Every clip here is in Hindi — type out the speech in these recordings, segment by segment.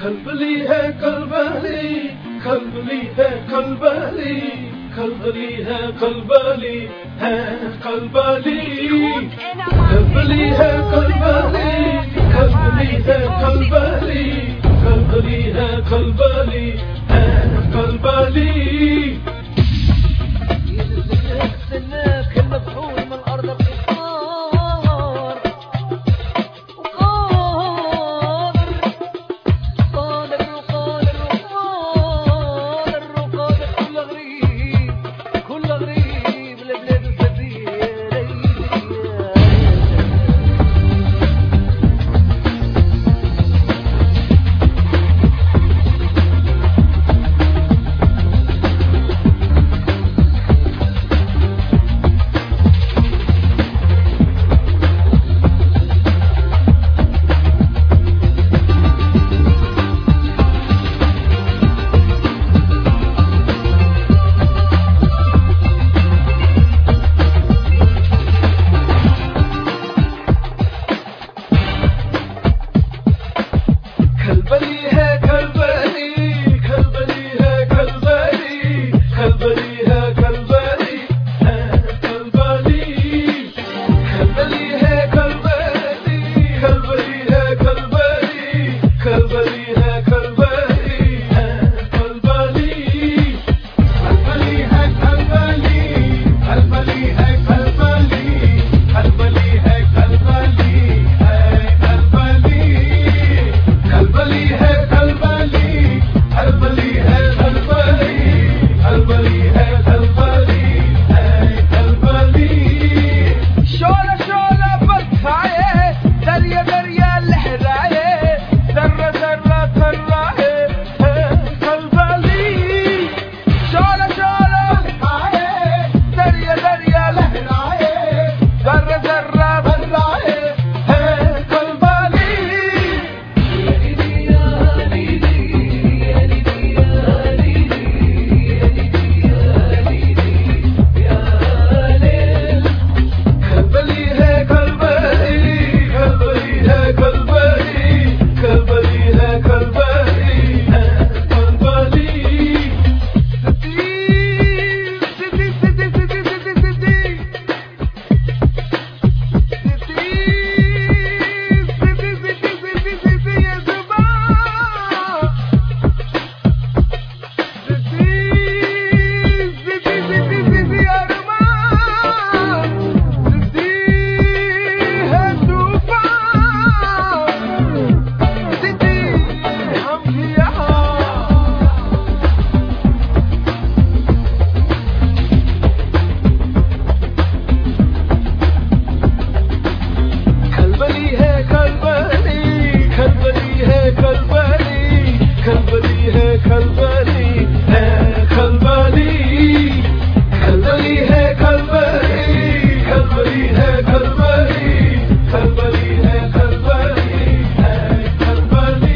खलबली है खलबली, खलबली है खलबली, खलबली है खलबली है खलबली, खलबली है खलबली, खलबली है खलबली, खलबली है खलबली है खलबली. खलबली है खलबली, खलबली है खलबली, खलबली है खलबली है खलबली, खलबली है खलबली, खलबली है खलबली, खलबली है खलबली है खलबली, खलबली है खलबली, खलबली है खलबली, खलबली है खलबली है खलबली. खलबली है खलबली, खलबली है खलबली, खलबली है खलबली है खलबली. शोला शोला बरसाए, दरिया दरिया लहराए, जर्रा जर्रा थर्राए है खलबली. शोला शोला बरसाए, दरिया दरिया लहराए, जर्रा जर्रा थर्राए है खलबली. खलबली है खलबली, खलबली है खलबली, खलबली है खलबली है खलबली. सिद्धि सिद्धि सिद्धि सिद्धि सिद्धि सिद्धि, सिद्धि सिद्धि सिद्धि सिद्धि सिद्धि ये जुबान. सिद्धि सिद्धि सिद्धि सिद्धि अरमान, सिद्धि है तूफान, सिद्धि हम भी यहाँ. खलबली है खलबली, खलबली है खलबली, खलबली है खलबली है खलबली, खलबली है खलबली, खलबली है खलबली, खलबली है खलबली है खलबली.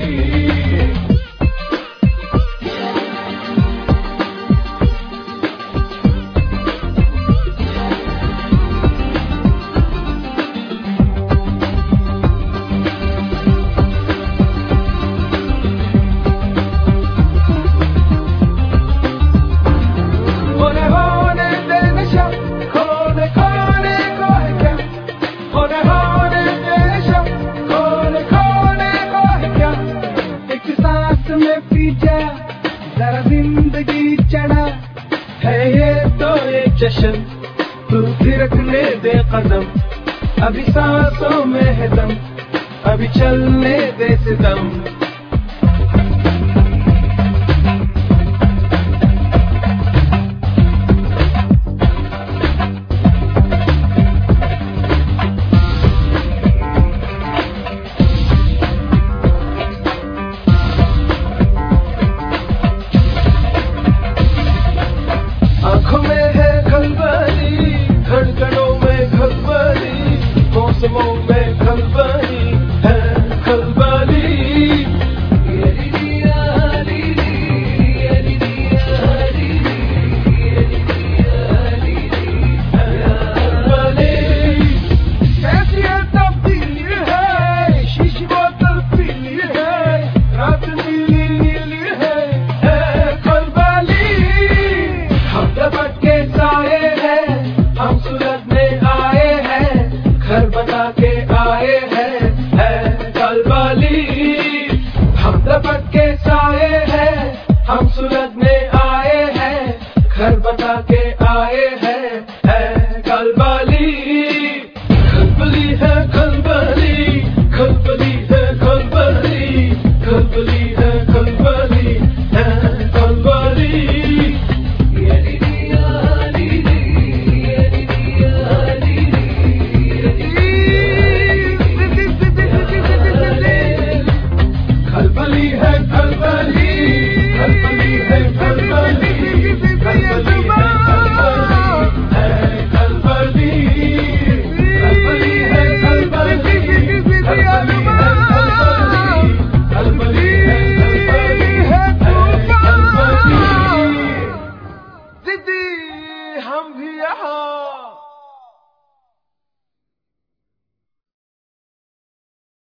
होने दे नशा, खोने खोने को है क्या, होने दे नशा, खोने खोने को है क्या. एक सांस में पी जा, जरा जिंदगी चढ़ा है ये तो एक जश्न. तू थिरकने दे कदम, अभी सांसों में है दम, अभी चलने दे सितम.